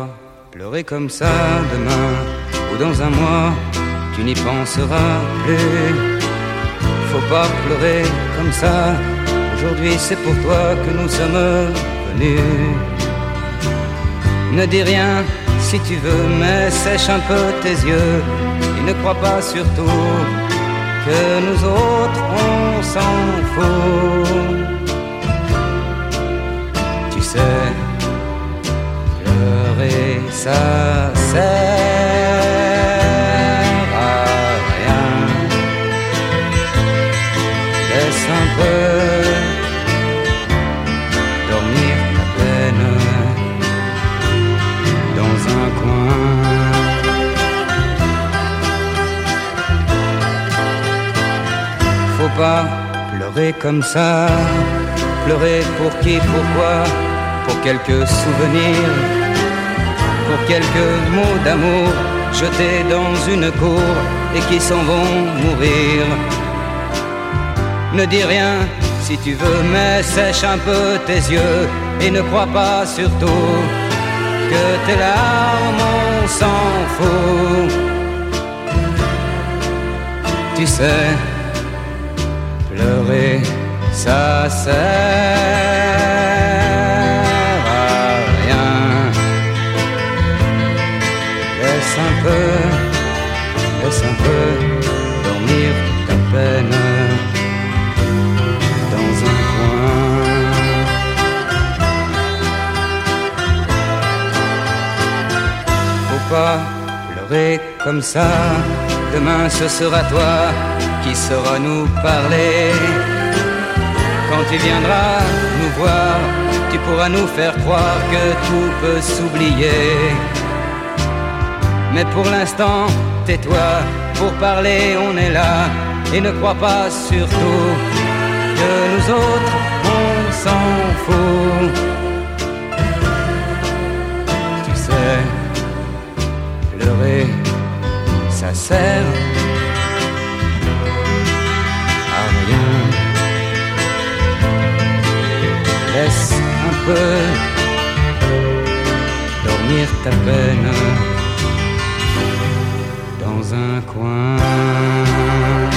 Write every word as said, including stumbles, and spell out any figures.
pas pleurer comme ça demain ou dans un mois, tu n'y penseras plus. Faut pas pleurer comme ça, aujourd'hui c'est pour toi que nous sommes venus. Ne dis rien si tu veux, mais sèche un peu tes yeux et ne crois pas surtout que nous autres on s'en fout. Tu sais, pleurer ça sert à rien. Laisse un peu dormir ta peine dans un coin. Faut pas pleurer comme ça. Pleurer pour qui, pourquoi? Pour quelques souvenirs, pour quelques mots d'amour jetés dans une cour et qui s'en vont mourir. Ne dis rien si tu veux, mais sèche un peu tes yeux et ne crois pas surtout que tes larmes on s'en fout. Tu sais, pleurer ça sert à rien. Laisse un peu, laisse un peu dormir ta peine dans un coin. Faut pas pleurer comme ça, demain ce sera toi qui saura nous parler. Quand tu viendras nous voir, tu pourras nous faire croire que tout peut s'oublier. Mais pour l'instant, tais-toi, pour parler on est là. Et ne crois pas surtout que nous autres on s'en fout. Tu sais, pleurer, ça sert à rien. Laisse un peu dormir ta peine dans un coin.